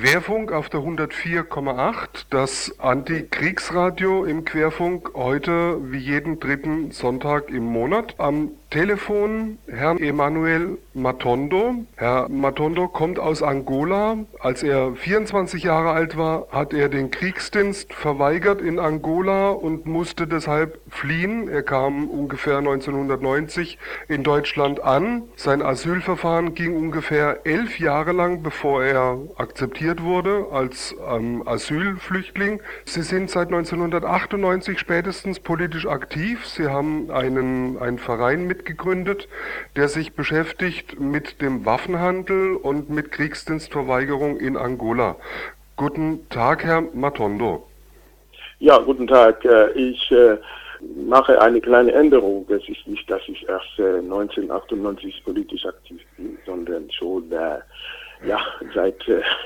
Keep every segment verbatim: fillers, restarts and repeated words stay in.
Querfunk auf der hundertvier Komma acht, das Anti-Kriegsradio im Querfunk, heute wie jeden dritten Sonntag im Monat. Am Telefon Herrn Emanuel Matondo. Herr Matondo kommt aus Angola. Als er vierundzwanzig Jahre alt war, hat er den Kriegsdienst verweigert in Angola und musste deshalb fliehen. Er kam ungefähr neunzehnhundertneunzig in Deutschland an. Sein Asylverfahren ging ungefähr elf Jahre lang, bevor er akzeptiert wurde als ähm, Asylflüchtling. Sie sind seit neunzehnhundertachtundneunzig spätestens politisch aktiv. Sie haben einen, einen Verein mitgegründet, der sich beschäftigt mit dem Waffenhandel und mit Kriegsdienstverweigerung in Angola. Guten Tag, Herr Matondo. Ja, guten Tag. Ich äh, mache eine kleine Änderung. Es ist nicht, dass ich erst äh, neunzehnhundertachtundneunzig politisch aktiv bin, sondern schon äh, ja, seit,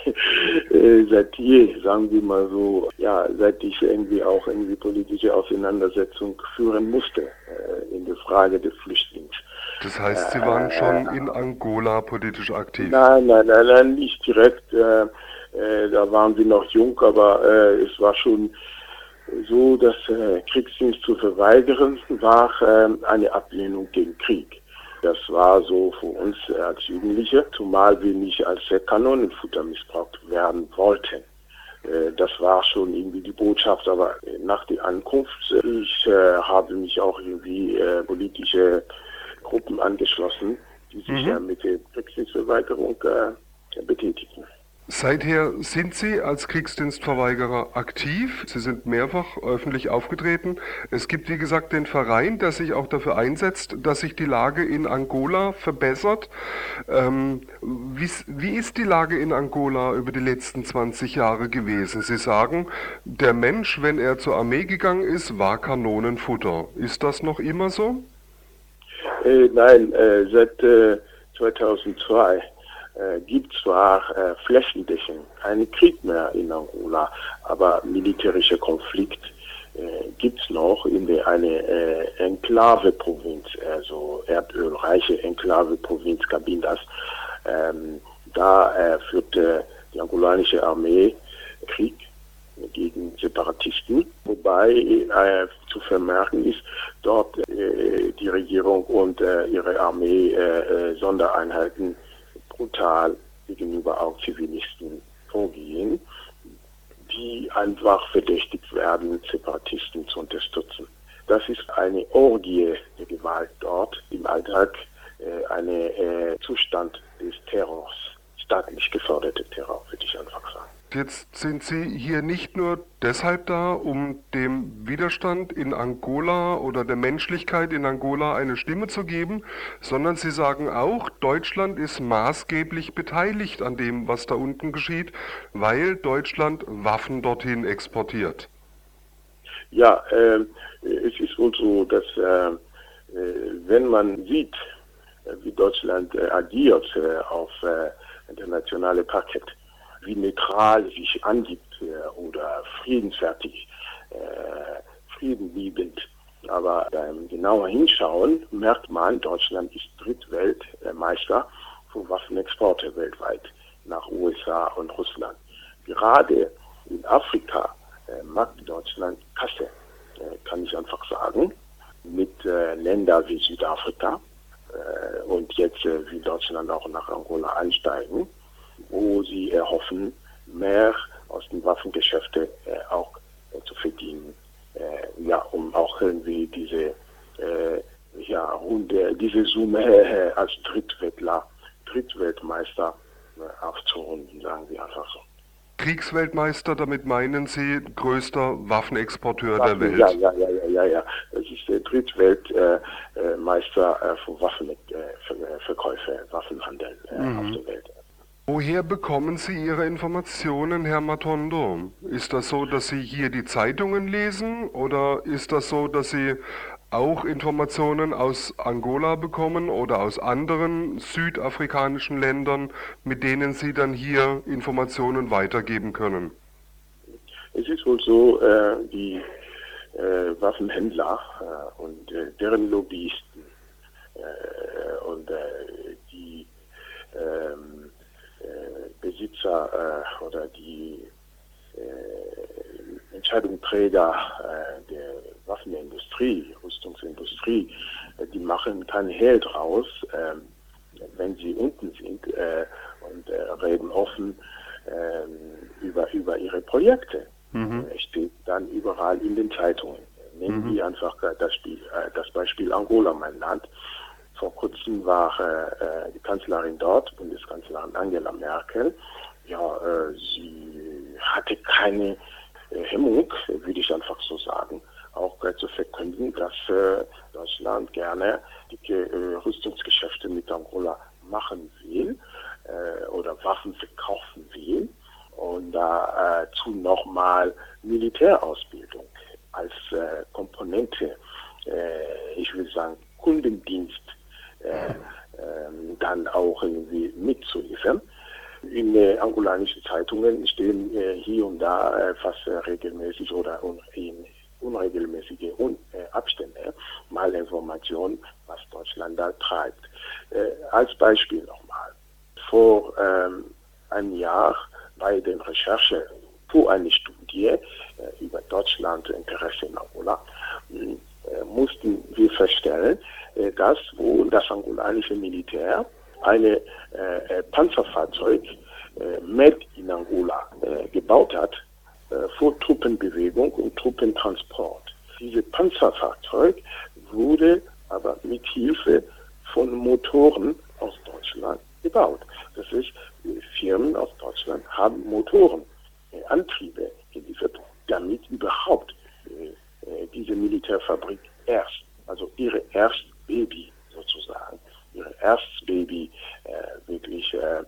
äh, seit je, sagen wir mal so, ja, seit ich irgendwie auch irgendwie politische Auseinandersetzung führen musste äh, in der Frage des Flüchtlings. Das heißt, Sie waren schon in Angola politisch aktiv? Nein, nein, nein, nein, nicht direkt. Äh, äh, da waren wir noch jung, aber äh, es war schon so, dass äh, Kriegsdienst zu verweigern war äh, eine Ablehnung gegen Krieg. Das war so für uns als Jugendliche, zumal wir nicht als Kanonenfutter missbraucht werden wollten. Das war schon irgendwie die Botschaft, aber nach der Ankunft, ich äh, habe mich auch irgendwie äh, politische Gruppen angeschlossen, die sich mhm. ja mit der Kriegsdienstverweigerung äh, betätigen. Seither sind Sie als Kriegsdienstverweigerer aktiv. Sie sind mehrfach öffentlich aufgetreten. Es gibt, wie gesagt, den Verein, der sich auch dafür einsetzt, dass sich die Lage in Angola verbessert. Ähm, wie, wie ist die Lage in Angola über die letzten zwanzig Jahre gewesen? Sie sagen, der Mensch, wenn er zur Armee gegangen ist, war Kanonenfutter. Ist das noch immer so? Äh, nein, äh, seit äh, zweitausendzwei Äh, gibt zwar äh, flächendeckend keinen Krieg mehr in Angola, aber militärischer Konflikt äh, gibt es noch in der eine äh, Enklave-Provinz, also erdölreiche Enklave-Provinz Cabindas. Ähm, da äh, führte die angolanische Armee Krieg gegen Separatisten, wobei äh, zu vermerken ist, dort äh, die Regierung und äh, ihre Armee äh, Sondereinheiten brutal gegenüber auch Zivilisten vorgehen, die einfach verdächtigt werden, Separatisten zu unterstützen. Das ist eine Orgie der Gewalt dort im Alltag, äh, ein äh, Zustand des Terrors, staatlich geförderter Terror, würde ich einfach sagen. Jetzt sind Sie hier nicht nur deshalb da, um dem Widerstand in Angola oder der Menschlichkeit in Angola eine Stimme zu geben, sondern Sie sagen auch, Deutschland ist maßgeblich beteiligt an dem, was da unten geschieht, weil Deutschland Waffen dorthin exportiert. Ja, äh, es ist wohl so, dass äh, wenn man sieht, wie Deutschland äh, agiert äh, auf äh, internationale Parkett, wie neutral sich angibt äh, oder friedensfertig, äh, friedenliebend. Aber beim genauer Hinschauen merkt man, Deutschland ist Drittweltmeister für Waffenexporte weltweit nach U S A und Russland. Gerade in Afrika äh, macht Deutschland Kasse, äh, kann ich einfach sagen, mit äh, Ländern wie Südafrika äh, und jetzt äh, wie Deutschland auch nach Angola einsteigen, wo sie erhoffen, mehr aus den Waffengeschäften äh, auch äh, zu verdienen, äh, ja, um auch irgendwie diese äh, ja, Runde, diese Summe äh, als Drittweltler, Drittweltmeister äh, aufzurunden, sagen wir einfach so. Kriegsweltmeister, damit meinen Sie größter Waffenexporteur Waffen, der Welt? Ja, ja, ja, ja, ja, ja. Das ist der Drittweltmeister äh, äh, für Waffenverkäufe, äh, Waffenhandel äh, mhm. auf der Welt. Woher bekommen Sie Ihre Informationen, Herr Matondo? Ist das so, dass Sie hier die Zeitungen lesen oder ist das so, dass Sie auch Informationen aus Angola bekommen oder aus anderen südafrikanischen Ländern, mit denen Sie dann hier Informationen weitergeben können? Es ist wohl so, äh, die äh, Waffenhändler äh, und äh, deren Lobbyisten äh, und äh, die ähm, Besitzer äh, oder die äh, Entscheidungsträger äh, der Waffenindustrie, Rüstungsindustrie, äh, die machen kein Hehl draus, äh, wenn sie unten sind äh, und äh, reden offen äh, über, über ihre Projekte. Mhm. Es steht dann überall in den Zeitungen. Nehmen mhm. wir einfach das, Spiel, äh, das Beispiel Angola, mein Land. Vor kurzem war äh, die Kanzlerin dort, Bundeskanzlerin Angela Merkel. Ja, äh, sie hatte keine äh, Hemmung, würde ich einfach so sagen, auch äh, zu verkünden, dass äh, Deutschland gerne die äh, Rüstungsgeschäfte mit Angola machen will äh, oder Waffen verkaufen will und dazu äh, nochmal Militärausbildung als äh, Komponente, äh, ich will sagen Kundendienst, Äh, äh, dann auch irgendwie mitzuliefern. In äh, angolanischen Zeitungen stehen äh, hier und da äh, fast äh, regelmäßig oder un in unregelmäßige un äh, Abstände mal Informationen, was Deutschland da treibt. Äh, als Beispiel nochmal. Vor ähm, einem Jahr bei den Recherchen für eine Studie äh, über Deutschland Interesse in Angola äh, mussten wir feststellen, dass wo das angolanische Militär eine äh, Panzerfahrzeug äh, made in Angola äh, gebaut hat äh, für Truppenbewegung und Truppentransport. Dieses Panzerfahrzeug wurde aber mit Hilfe von Motoren aus Deutschland gebaut. Das ist, Firmen aus Deutschland haben Motoren, äh, Antriebe geliefert, damit überhaupt äh, diese Militärfabrik erst, also ihre erste Baby sozusagen, ihr erstes Baby äh, wirklich äh,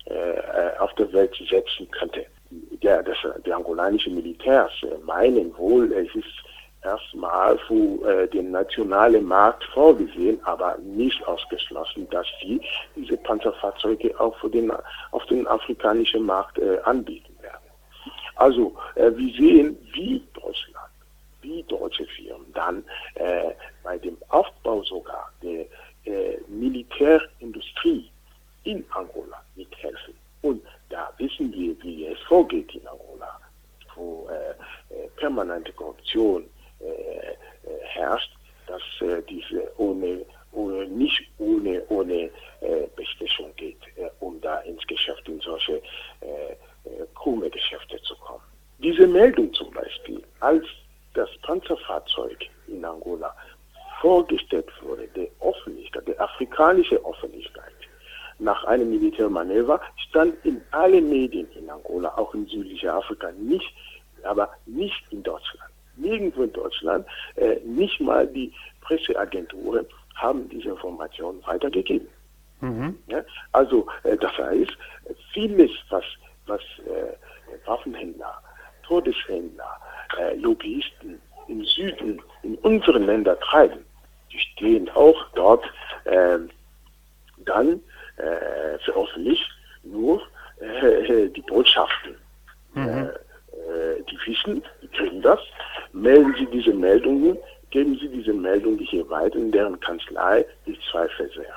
äh, auf der Welt setzen könnte. Ja, das, die angolanischen Militärs äh, meinen wohl, es ist erstmal für äh, den nationalen Markt vorgesehen, aber nicht ausgeschlossen, dass sie diese Panzerfahrzeuge auch für den, auf den afrikanischen Markt äh, anbieten werden. Also äh, wir sehen, wie Deutschland, wie deutsche Firmen dann äh, bei dem Aufbau sogar der äh, Militärindustrie in Angola mithelfen. Und da wissen wir, wie es vorgeht in Angola, wo äh, äh, permanente Korruption äh, äh, herrscht, dass äh, diese ohne, ohne, nicht ohne, ohne äh, Bestechung geht, äh, um da ins Geschäft, in solche äh, äh, krumme Geschäfte zu kommen. Diese Meldung zum Beispiel, als das Panzerfahrzeug in Angola vorgestellt wurde, der Öffentlichkeit, der afrikanischen Öffentlichkeit, nach einem Militärmanöver, stand in allen Medien in Angola, auch in südlicher Afrika, nicht, aber nicht in Deutschland. Nirgendwo in Deutschland, äh, nicht mal die Presseagenturen haben diese Informationen weitergegeben. Mhm. Ja? Also, äh, das heißt, vieles, was, was äh, Waffenhändler, Todeshändler, äh, Lobbyisten im Süden, in unseren Ländern treiben, die stehen auch dort äh, dann äh, veröffentlicht nur äh, die Botschaften. Mhm. Äh, äh, die wissen, die kriegen das, melden sie diese Meldungen, geben sie diese Meldungen hier weiter in deren Kanzlei, ich zweifle sehr.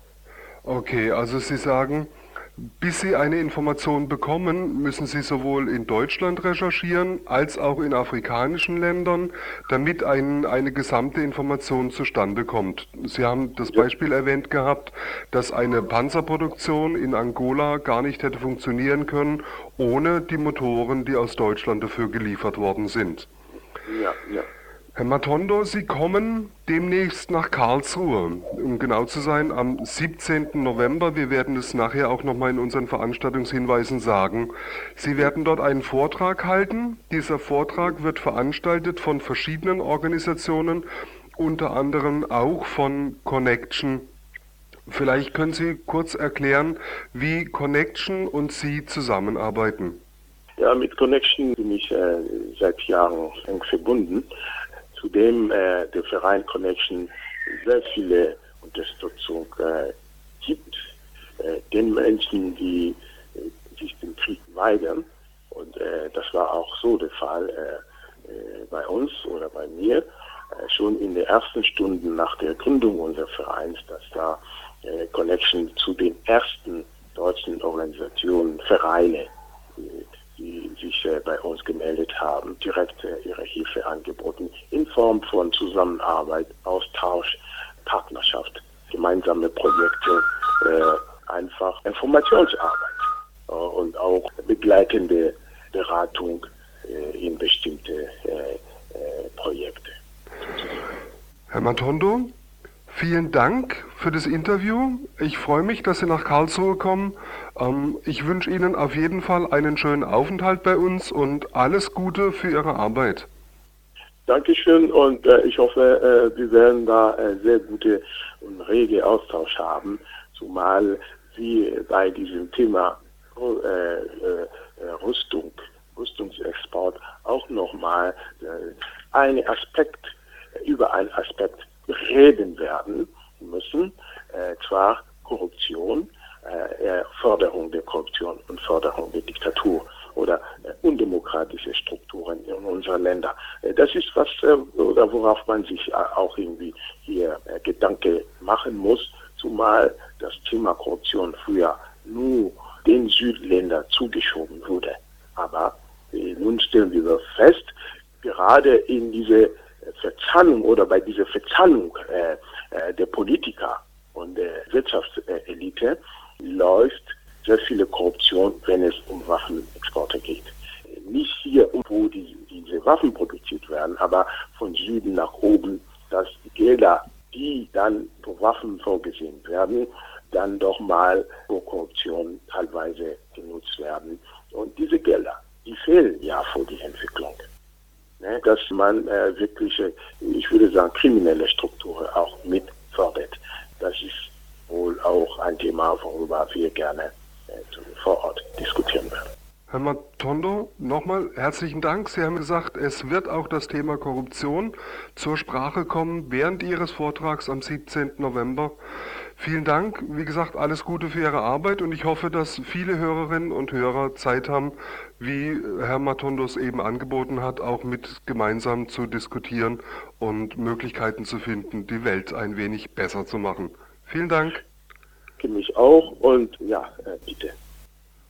Okay, also Sie sagen, bis Sie eine Information bekommen, müssen Sie sowohl in Deutschland recherchieren als auch in afrikanischen Ländern, damit ein, eine gesamte Information zustande kommt. Sie haben das Beispiel erwähnt gehabt, dass eine Panzerproduktion in Angola gar nicht hätte funktionieren können, ohne die Motoren, die aus Deutschland dafür geliefert worden sind. Ja, ja. Herr Matondo, Sie kommen demnächst nach Karlsruhe, um genau zu sein, am siebzehnten November. Wir werden es nachher auch nochmal in unseren Veranstaltungshinweisen sagen. Sie werden dort einen Vortrag halten. Dieser Vortrag wird veranstaltet von verschiedenen Organisationen, unter anderem auch von Connection. Vielleicht können Sie kurz erklären, wie Connection und Sie zusammenarbeiten. Ja, mit Connection bin ich äh, seit Jahren eng verbunden. Zudem äh, der Verein Connection sehr viele Unterstützung äh, gibt, äh, den Menschen, die äh, sich dem Krieg weigern. Und äh, das war auch so der Fall äh, äh, bei uns oder bei mir. Äh, schon in den ersten Stunden nach der Gründung unseres Vereins, dass da äh, Connection zu den ersten deutschen Organisationen, Vereine, die, die sich äh, bei uns gemeldet haben, direkt äh, ihre Hilfe angeboten, in Form von Zusammenarbeit, Austausch, Partnerschaft, gemeinsame Projekte, äh, einfach Informationsarbeit äh, und auch begleitende Beratung äh, in bestimmte äh, äh, Projekte. Herr Matondo, vielen Dank für das Interview. Ich freue mich, dass Sie nach Karlsruhe kommen. Ähm, ich wünsche Ihnen auf jeden Fall einen schönen Aufenthalt bei uns und alles Gute für Ihre Arbeit. Dankeschön und äh, ich hoffe, äh, wir werden da äh, sehr gute und rege Austausch haben, zumal Sie bei diesem Thema äh, äh, Rüstung, Rüstungsexport auch nochmal äh, einen Aspekt, über einen Aspekt reden werden müssen, äh, zwar Korruption, äh, Förderung der Korruption und Förderung der Diktatur oder äh, undemokratische Strukturen in unseren Ländern. Äh, das ist was, äh, oder worauf man sich äh, auch irgendwie hier äh, Gedanke machen muss, zumal das Thema Korruption früher nur den Südländern zugeschoben wurde. Aber äh, nun stellen wir fest, gerade in diese Verzahnung oder bei dieser Verzahnung äh, äh, der Politiker und der Wirtschaftselite läuft sehr viele Korruption, wenn es um Waffenexporte geht. Nicht hier, wo die, diese Waffen produziert werden, aber von Süden nach oben, dass die Gelder, die dann für Waffen vorgesehen werden, dann doch mal für Korruption teilweise genutzt werden. Und diese Gelder, die fehlen ja für die Entwicklung. Ne, dass man äh, wirkliche, ich würde sagen, kriminelle Strukturen auch mit fördert. Das ist wohl auch ein Thema, worüber wir gerne äh, vor Ort diskutieren werden. Herr Matondo, nochmal herzlichen Dank. Sie haben gesagt, es wird auch das Thema Korruption zur Sprache kommen während Ihres Vortrags am siebzehnten November. Vielen Dank. Wie gesagt, alles Gute für Ihre Arbeit und ich hoffe, dass viele Hörerinnen und Hörer Zeit haben, wie Herr Matondo es eben angeboten hat, auch mit gemeinsam zu diskutieren und Möglichkeiten zu finden, die Welt ein wenig besser zu machen. Vielen Dank. Ich mich auch und ja, bitte.